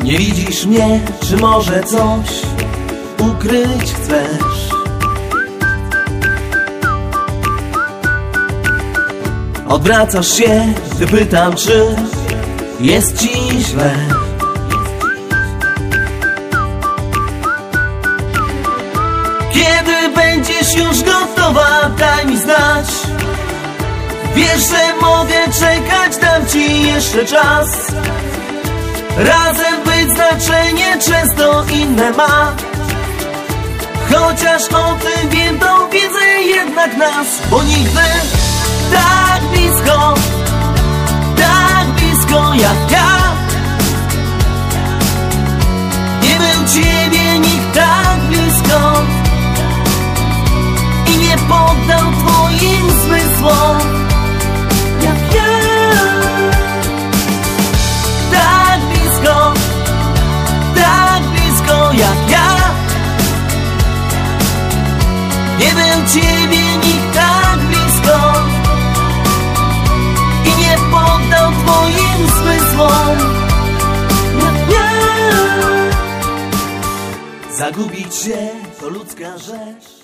Nie widzisz mnie, czy może coś ukryć chcesz? Odwracasz się, gdy pytam, czy jest ci źle. Kiedy będziesz już gotowa, daj mi znać. Wiesz, że mogę czekać, dam ci jeszcze czas. Razem być znaczenie często inne ma. Chociaż o tym wiem, to wiedzę jednak nas. Bo nigdy tak blisko jak ja nie był ciebie nikt tak blisko i nie poddał twoim zmysłom jak ja. Tak blisko jak ja nie był ciebie nikt tak blisko i nie poddał twoim zmysłom jak ja. Zagubić się to ludzka rzecz.